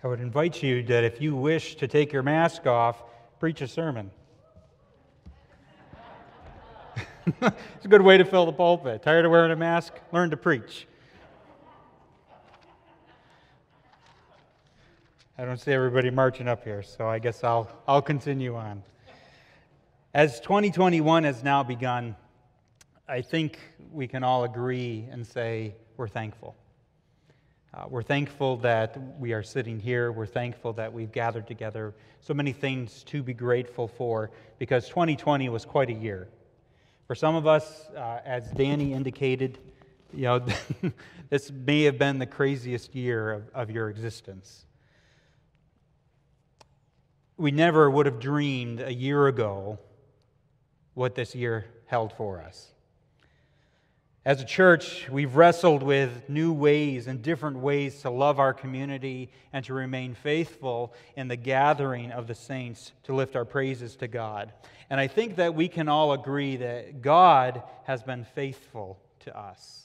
I would invite you that if you wish to take your mask off, preach a sermon. It's a good way to fill the pulpit. Tired of wearing a mask? Learn to preach. I don't see everybody marching up here, so I guess I'll continue on. As 2021 has now begun, I think we can all agree and say we're thankful. We're thankful that we are sitting here. We're thankful that we've gathered together. So many things to be grateful for, because 2020 was quite a year. For some of us, as Danny indicated, this may have been the craziest year of your existence. We never would have dreamed a year ago what this year held for us. As a church, we've wrestled with new ways and different ways to love our community and to remain faithful in the gathering of the saints to lift our praises to God. And I think that we can all agree that God has been faithful to us.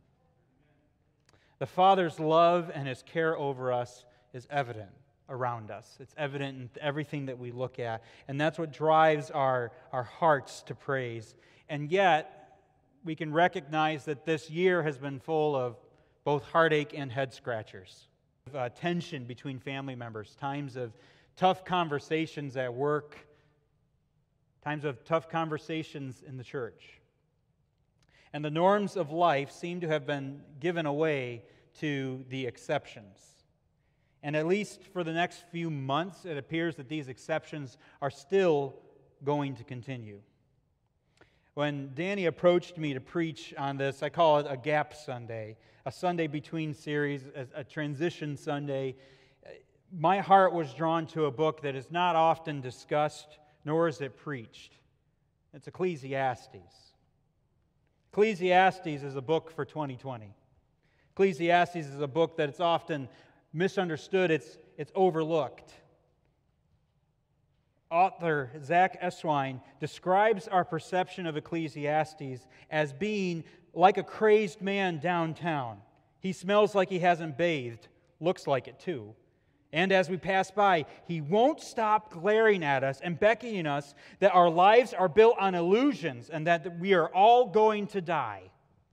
The Father's love and His care over us is evident around us. It's evident in everything that we look at. And that's what drives our hearts to praise. And yet, we can recognize that this year has been full of both heartache and head scratchers, tension between family members, times of tough conversations at work, times of tough conversations in the church. And the norms of life seem to have been given away to the exceptions. And at least for the next few months, it appears that these exceptions are still going to continue. When Danny approached me to preach on this, I call it a gap Sunday, a Sunday between series, a transition Sunday. My heart was drawn to a book that is not often discussed, nor is it preached. It's Ecclesiastes. Ecclesiastes is a book for 2020. Ecclesiastes is a book that it's often misunderstood, it's overlooked. Author Zach Eswine describes our perception of Ecclesiastes as being like a crazed man downtown. He smells like he hasn't bathed, looks like it too. And as we pass by, he won't stop glaring at us and beckoning us that our lives are built on illusions and that we are all going to die.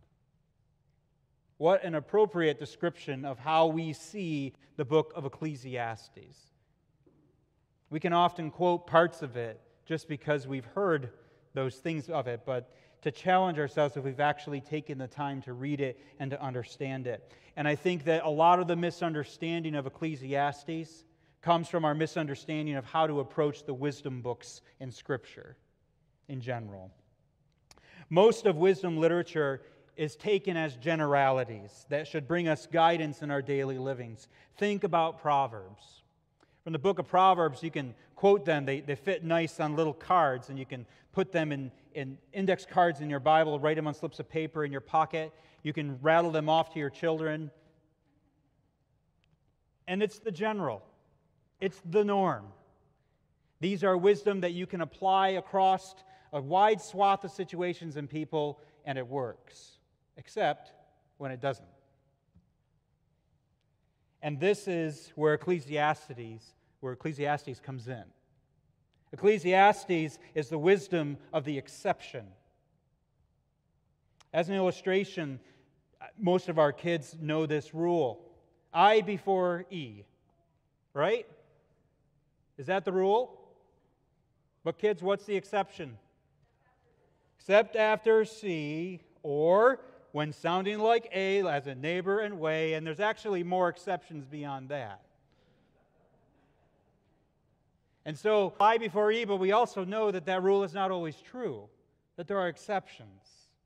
What an appropriate description of how we see the book of Ecclesiastes. We can often quote parts of it just because we've heard those things of it, but to challenge ourselves if we've actually taken the time to read it and to understand it. And I think that a lot of the misunderstanding of Ecclesiastes comes from our misunderstanding of how to approach the wisdom books in Scripture in general. Most of wisdom literature is taken as generalities that should bring us guidance in our daily livings. Think about Proverbs. From the book of Proverbs, you can quote them. They fit nice on little cards, and you can put them in index cards in your Bible, write them on slips of paper in your pocket. You can rattle them off to your children. And it's the general. It's the norm. These are wisdom that you can apply across a wide swath of situations and people, and it works, except when it doesn't. And this is where Ecclesiastes comes in. Ecclesiastes is the wisdom of the exception. As an illustration, most of our kids know this rule. I before E, right? Is that the rule? But kids, what's the exception? Except after C, or when sounding like A as a neighbor and way, and there's actually more exceptions beyond that. And so, I before E, but we also know that that rule is not always true, that there are exceptions.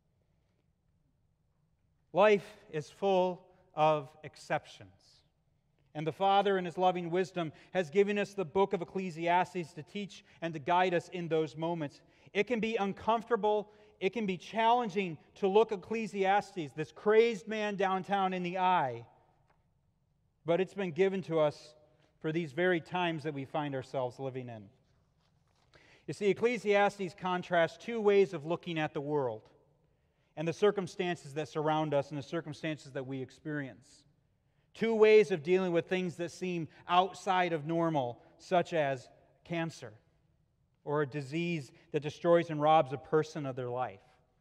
Life is full of exceptions. And the Father, in His loving wisdom, has given us the book of Ecclesiastes to teach and to guide us in those moments. It can be uncomfortable. It can be challenging to look Ecclesiastes, this crazed man downtown, in the eye. But it's been given to us for these very times that we find ourselves living in. You see, Ecclesiastes contrasts two ways of looking at the world and the circumstances that surround us and the circumstances that we experience. 2 ways of dealing with things that seem outside of normal, such as cancer or a disease that destroys and robs a person of their life.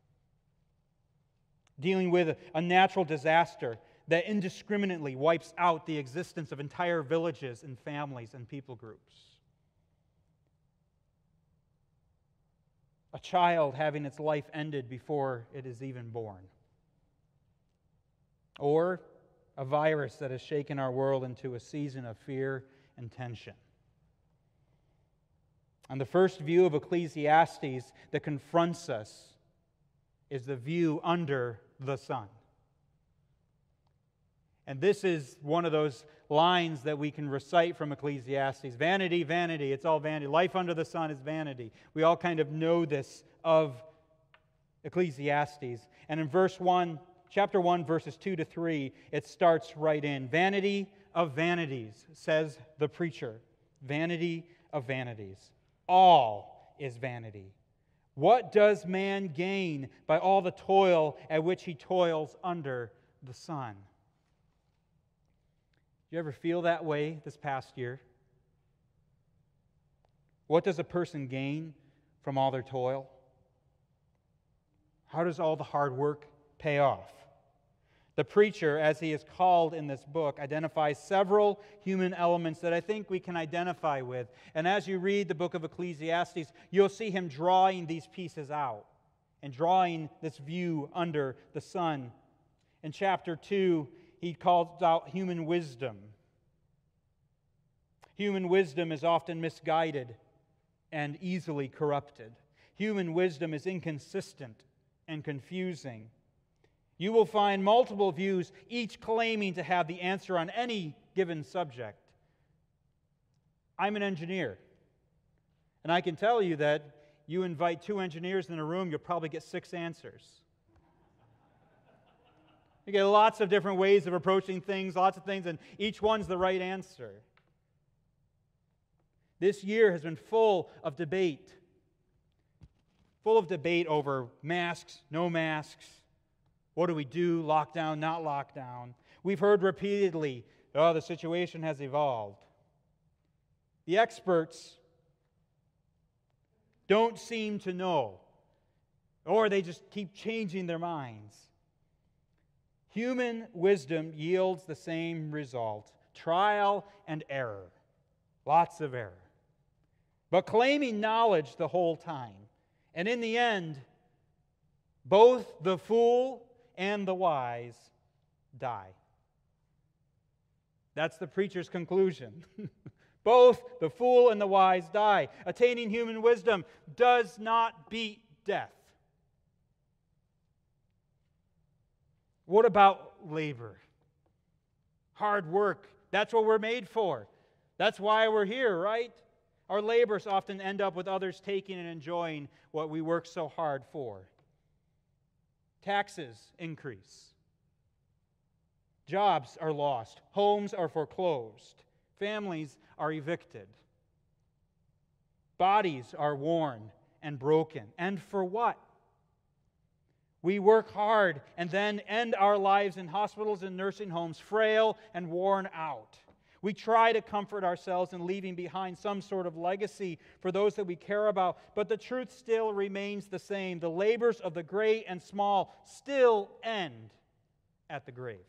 Dealing with a natural disaster that indiscriminately wipes out the existence of entire villages and families and people groups. A child having its life ended before it is even born. Or a virus that has shaken our world into a season of fear and tension. And the first view of Ecclesiastes that confronts us is the view under the sun. And this is one of those lines that we can recite from Ecclesiastes. Vanity, vanity, it's all vanity. Life under the sun is vanity. We all kind of know this of Ecclesiastes. And in chapter 1, verses 2 to 3, it starts right in. Vanity of vanities, says the preacher. Vanity of vanities. All is vanity. What does man gain by all the toil at which he toils under the sun? Do you ever feel that way this past year? What does a person gain from all their toil? How does all the hard work pay off? The preacher, as he is called in this book, identifies several human elements that I think we can identify with. And as you read the book of Ecclesiastes, you'll see him drawing these pieces out and drawing this view under the sun. In chapter 2, he calls out human wisdom. Human wisdom is often misguided and easily corrupted. Human wisdom is inconsistent and confusing. You will find multiple views, each claiming to have the answer on any given subject. I'm an engineer, and I can tell you that you invite 2 engineers in a room, you'll probably get 6 answers. You get lots of different ways of approaching things, lots of things, and each one's the right answer. This year has been full of debate over masks, no masks. What do we do? Lockdown, not lockdown. We've heard repeatedly, the situation has evolved. The experts don't seem to know, or they just keep changing their minds. Human wisdom yields the same result: trial and error. Lots of error. But claiming knowledge the whole time. And in the end, both the fool and the wise die. That's the preacher's conclusion. Both the fool and the wise die. Attaining human wisdom does not beat death. What about labor? Hard work. That's what we're made for. That's why we're here, right? Our labors often end up with others taking and enjoying what we work so hard for. Taxes increase. Jobs are lost. Homes are foreclosed. Families are evicted. Bodies are worn and broken. And for what? We work hard and then end our lives in hospitals and nursing homes, frail and worn out. We try to comfort ourselves in leaving behind some sort of legacy for those that we care about, but the truth still remains the same. The labors of the great and small still end at the grave.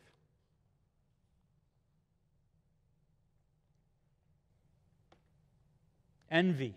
Envy.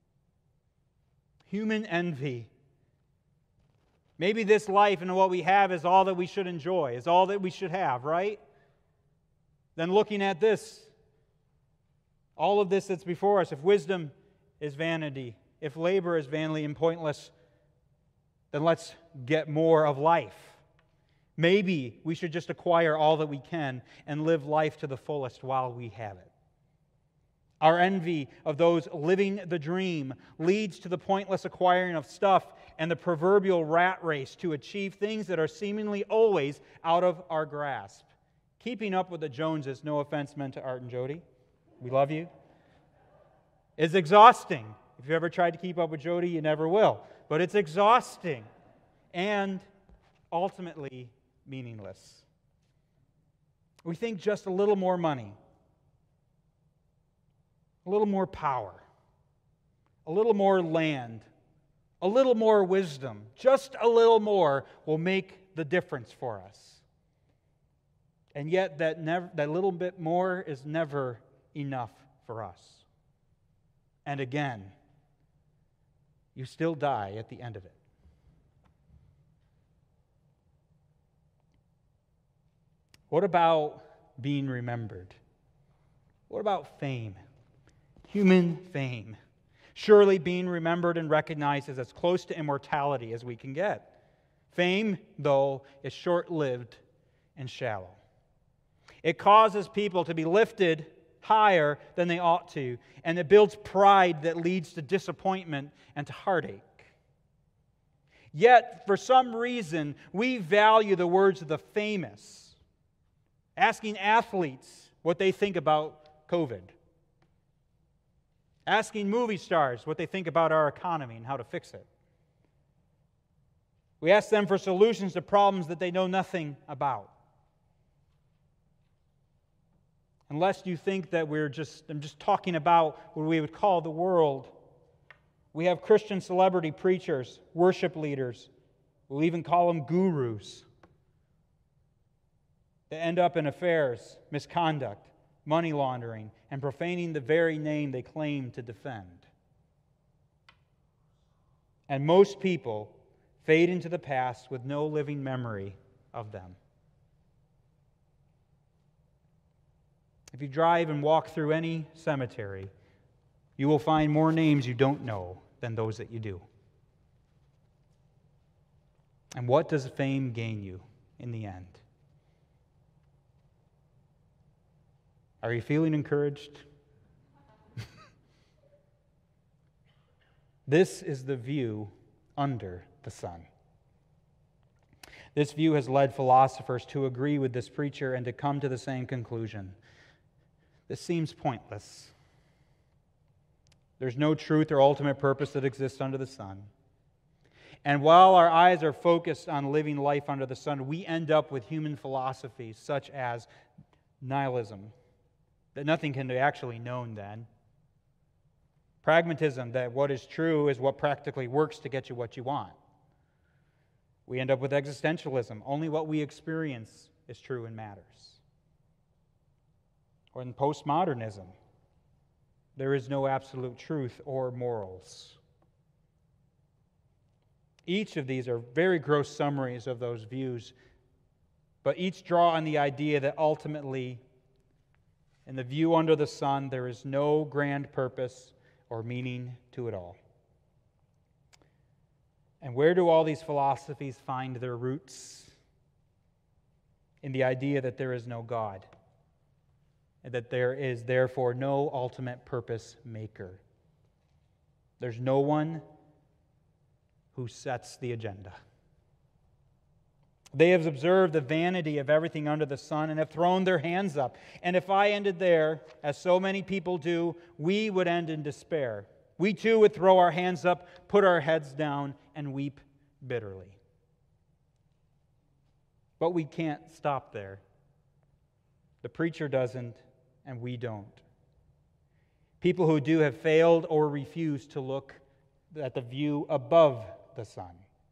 Human envy. Maybe this life and what we have is all that we should enjoy, is all that we should have, right? Then looking at this, all of this that's before us, if wisdom is vanity, if labor is vanity and pointless, then let's get more of life. Maybe we should just acquire all that we can and live life to the fullest while we have it. Our envy of those living the dream leads to the pointless acquiring of stuff and the proverbial rat race to achieve things that are seemingly always out of our grasp. Keeping up with the Joneses, no offense meant to Art and Jody, we love you, is exhausting. If you ever tried to keep up with Jody, you never will. But it's exhausting and ultimately meaningless. We think just a little more money, a little more power, a little more land, a little more wisdom, just a little more will make the difference for us. And yet that little bit more is never enough for us. And again, you still die at the end of it. What about being remembered? What about fame? Human fame. Surely being remembered and recognized is as close to immortality as we can get. Fame, though, is short-lived and shallow. It causes people to be lifted higher than they ought to, and it builds pride that leads to disappointment and to heartache. Yet, for some reason, we value the words of the famous, asking athletes what they think about COVID, asking movie stars what they think about our economy and how to fix it. We ask them for solutions to problems that they know nothing about. Unless you think that I'm just talking about what we would call the world. We have Christian celebrity preachers, worship leaders. We'll even call them gurus. They end up in affairs, misconduct, money laundering, and profaning the very name they claim to defend. And most people fade into the past with no living memory of them. If you drive and walk through any cemetery, you will find more names you don't know than those that you do. And what does fame gain you in the end? Are you feeling encouraged? This is the view under the sun. This view has led philosophers to agree with this preacher and to come to the same conclusion. This seems pointless. There's no truth or ultimate purpose that exists under the sun. And while our eyes are focused on living life under the sun, we end up with human philosophies such as nihilism, that nothing can be actually known then. Pragmatism, that what is true is what practically works to get you what you want. We end up with existentialism. Only what we experience is true and matters. Or in postmodernism, there is no absolute truth or morals. Each of these are very gross summaries of those views, but each draw on the idea that ultimately, in the view under the sun, there is no grand purpose or meaning to it all. And where do all these philosophies find their roots? In the idea that there is no God, and that there is therefore no ultimate purpose maker. There's no one who sets the agenda. They have observed the vanity of everything under the sun and have thrown their hands up. And if I ended there, as so many people do, we would end in despair. We too would throw our hands up, put our heads down, and weep bitterly. But we can't stop there. The preacher doesn't, and we don't. People who do have failed or refused to look at the view above the sun.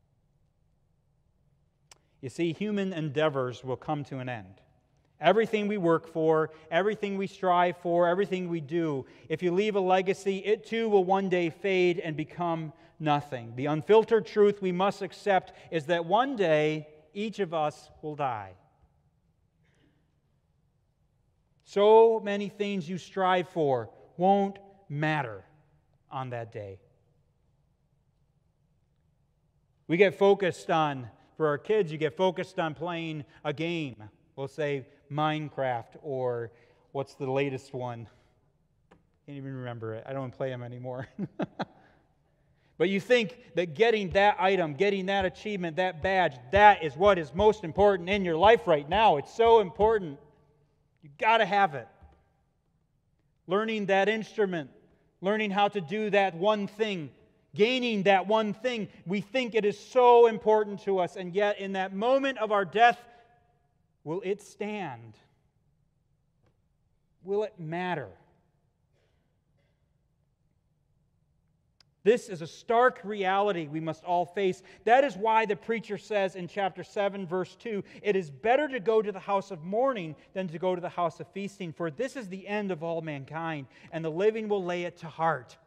You see, human endeavors will come to an end. Everything we work for, everything we strive for, everything we do, if you leave a legacy, it too will one day fade and become nothing. The unfiltered truth we must accept is that one day each of us will die. So many things you strive for won't matter on that day. We get focused on, for our kids, you get focused on playing a game. We'll say Minecraft, or what's the latest one? Can't even remember it. I don't play them anymore. But you think that getting that item, getting that achievement, that badge, that is what is most important in your life right now. It's so important. You've got to have it. Learning that instrument, learning how to do that one thing, gaining that one thing. We think it is so important to us, and yet in that moment of our death, will it stand? will it matter? This is a stark reality we must all face. That is why the preacher says in chapter 7, verse 2, "It is better to go to the house of mourning than to go to the house of feasting, for this is the end of all mankind, and the living will lay it to heart."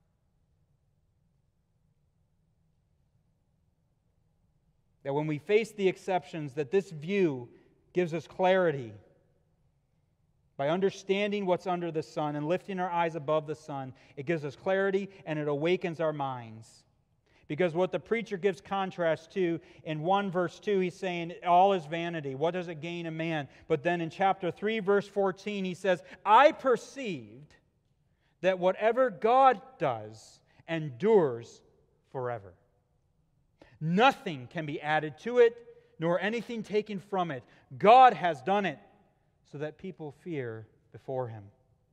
That when we face the exceptions, that this view gives us clarity. By understanding what's under the sun and lifting our eyes above the sun, it gives us clarity and it awakens our minds. Because what the preacher gives contrast to, in 1 verse 2, he's saying, all is vanity. What does it gain a man? But then in chapter 3, verse 14, he says, "I perceived that whatever God does endures forever. Nothing can be added to it, nor anything taken from it. God has done it, so that people fear before Him."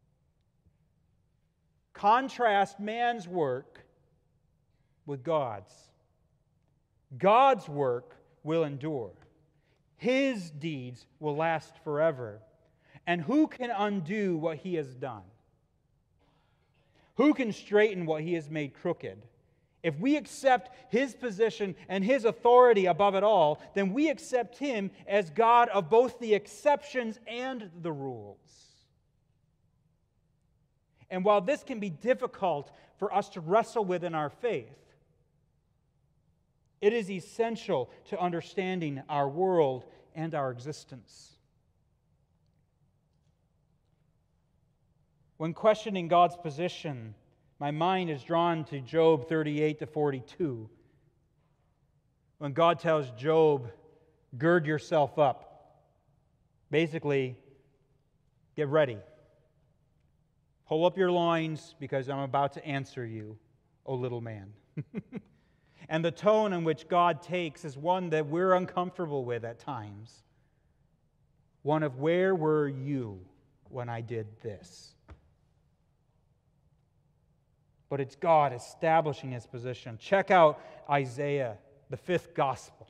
Contrast man's work with God's. God's work will endure. His deeds will last forever. And who can undo what He has done? Who can straighten what He has made crooked? If we accept His position and His authority above it all, then we accept Him as God of both the exceptions and the rules. And while this can be difficult for us to wrestle with in our faith, it is essential to understanding our world and our existence. When questioning God's position, my mind is drawn to Job 38 to 42. When God tells Job, "Gird yourself up." Basically, get ready. Pull up your loins because I'm about to answer you, O little man. And the tone in which God takes is one that we're uncomfortable with at times. One of, "Where were you when I did this?" But it's God establishing His position. Check out Isaiah, the 5th gospel.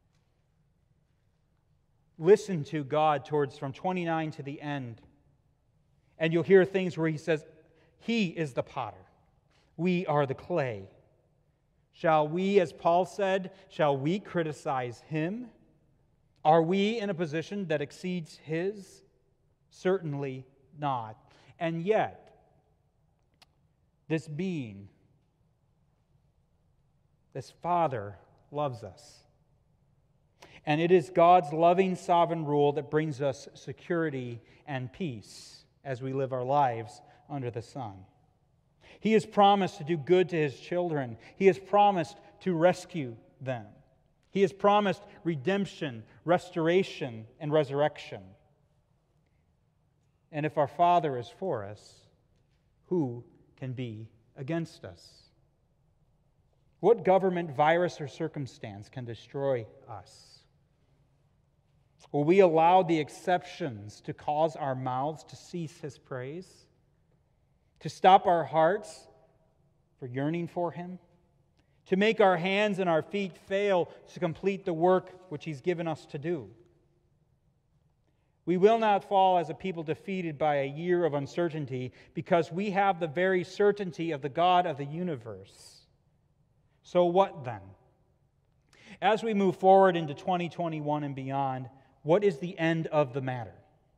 Listen to God from 29 to the end. And you'll hear things where He says, "He is the potter. We are the clay. Shall we," as Paul said, "shall we criticize Him? Are we in a position that exceeds His? Certainly not." And yet, this being, this Father, loves us. And it is God's loving sovereign rule that brings us security and peace as we live our lives under the sun. He has promised to do good to His children. He has promised to rescue them. He has promised redemption, restoration, and resurrection. And if our Father is for us, who can be against us? What government, virus, or circumstance can destroy us? Will we allow the exceptions to cause our mouths to cease His praise? To stop our hearts for yearning for Him? To make our hands and our feet fail to complete the work which He's given us to do? We will not fall as a people defeated by a year of uncertainty, because we have the very certainty of the God of the universe. So what then? As we move forward into 2021 and beyond, what is the end of the matter?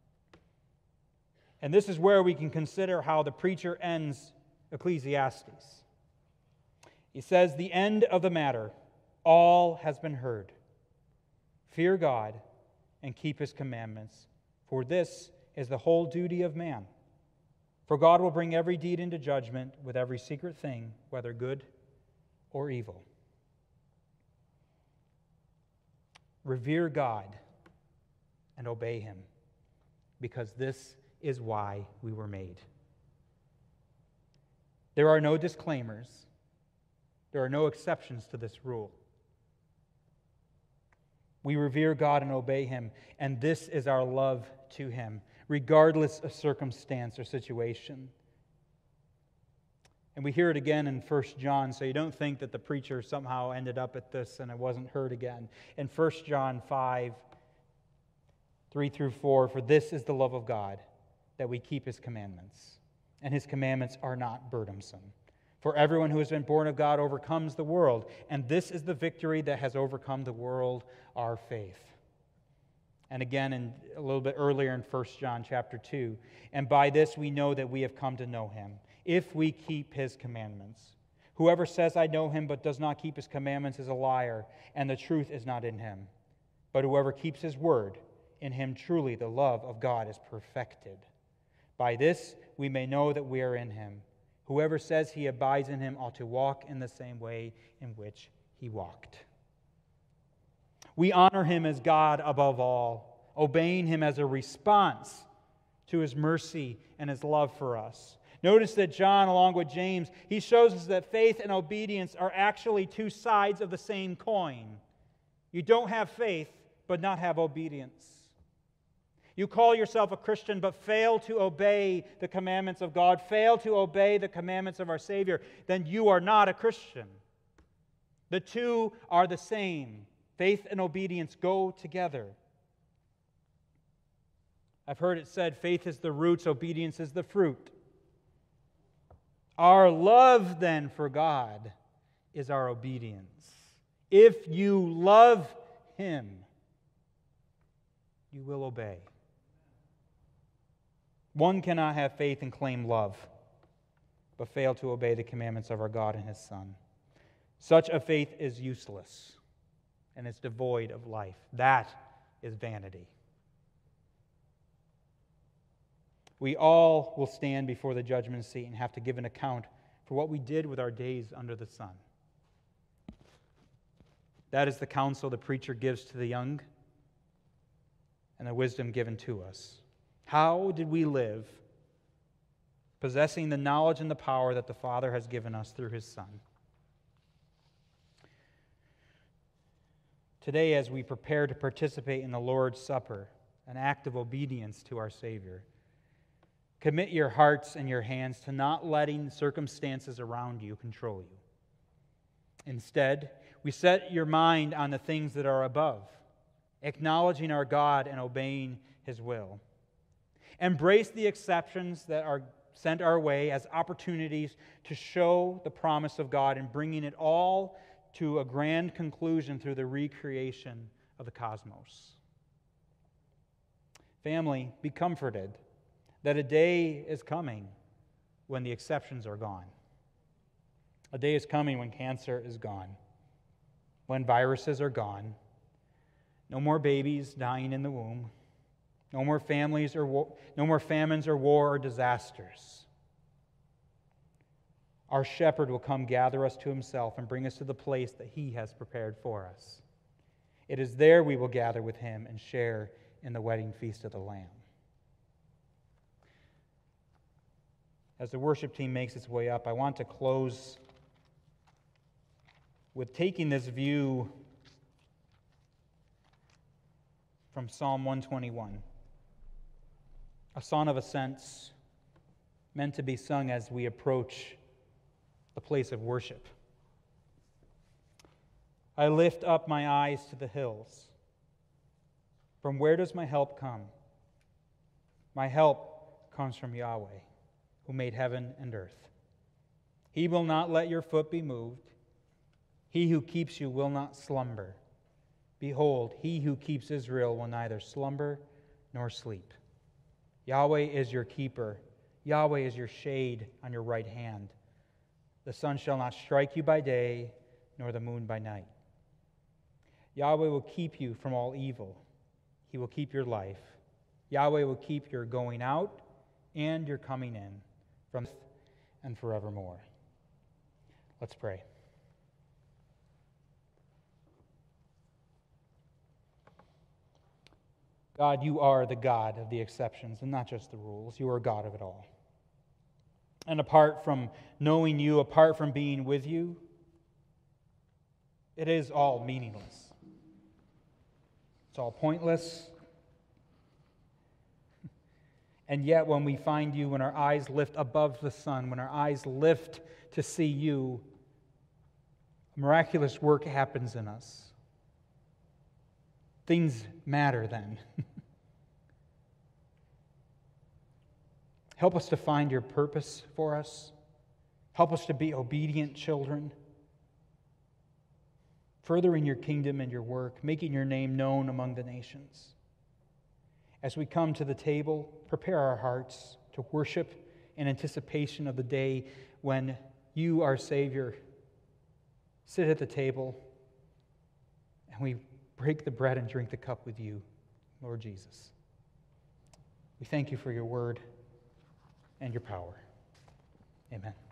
And this is where we can consider how the preacher ends Ecclesiastes. He says, "The end of the matter, all has been heard. Fear God and keep His commandments, for this is the whole duty of man. For God will bring every deed into judgment with every secret thing, whether good or evil." Revere God and obey Him, because this is why we were made. There are no disclaimers. There are no exceptions to this rule. We revere God and obey Him, and this is our love to Him, regardless of circumstance or situation. And we hear it again in 1 John, so you don't think that the preacher somehow ended up at this and it wasn't heard again. In 1 John 5, 3 through 4, "For this is the love of God, that we keep His commandments, and His commandments are not burdensome. For everyone who has been born of God overcomes the world, and this is the victory that has overcome the world, our faith. And again, a little bit earlier in 1 John chapter 2, and by this we know that we have come to know Him, if we keep His commandments. Whoever says, I know Him, but does not keep His commandments is a liar, and the truth is not in him. But whoever keeps His word, in him truly the love of God is perfected. By this we may know that we are in Him. Whoever says he abides in Him ought to walk in the same way in which He walked. We honor Him as God above all, obeying Him as a response to His mercy and His love for us. Notice that John, along with James, he shows us that faith and obedience are actually two sides of the same coin. You don't have faith, but not have obedience. You call yourself a Christian, but fail to obey the commandments of God, fail to obey the commandments of our Savior, then you are not a Christian. The two are the same. Faith and obedience go together. I've heard it said, faith is the roots, obedience is the fruit. Our love, then, for God is our obedience. If you love Him, you will obey. One cannot have faith and claim love, but fail to obey the commandments of our God and His Son. Such a faith is useless, and it's devoid of life. That is vanity. We all will stand before the judgment seat and have to give an account for what we did with our days under the sun. That is the counsel the preacher gives to the young and the wisdom given to us. How did we live, possessing the knowledge and the power that the Father has given us through His Son? Today, as we prepare to participate in the Lord's Supper, an act of obedience to our Savior, commit your hearts and your hands to not letting circumstances around you control you. Instead, we set your mind on the things that are above, acknowledging our God and obeying His will. Embrace the exceptions that are sent our way as opportunities to show the promise of God and bringing it all to a grand conclusion through the recreation of the cosmos. Family, be comforted that a day is coming when the exceptions are gone. A day is coming when cancer is gone, when viruses are gone, no more babies dying in the womb, no more famines or war or disasters. Our shepherd will come gather us to Himself and bring us to the place that He has prepared for us. It is there we will gather with Him and share in the wedding feast of the Lamb. As the worship team makes its way up, I want to close with taking this view from Psalm 121, a song of ascents meant to be sung as we approach the place of worship. I lift up my eyes to the hills. From where does my help come? My help comes from Yahweh, who made heaven and earth. He will not let your foot be moved. He who keeps you will not slumber. Behold, He who keeps Israel will neither slumber nor sleep. Yahweh is your keeper. Yahweh is your shade on your right hand. The sun shall not strike you by day, nor the moon by night. Yahweh will keep you from all evil. He will keep your life. Yahweh will keep your going out and your coming in from and forevermore. Let's pray. God, You are the God of the exceptions and not just the rules. You are God of it all. And apart from knowing You, apart from being with You, it is all meaningless. It's all pointless. And yet when we find You, when our eyes lift above the sun, when our eyes lift to see You, a miraculous work happens in us. Things matter then. Help us to find your purpose for us. Help us to be obedient children, furthering your kingdom and your work, making your name known among the nations. As we come to the table, prepare our hearts to worship in anticipation of the day when you, our Savior, sit at the table and we break the bread and drink the cup with you, Lord Jesus. We thank you for your word and your power. Amen.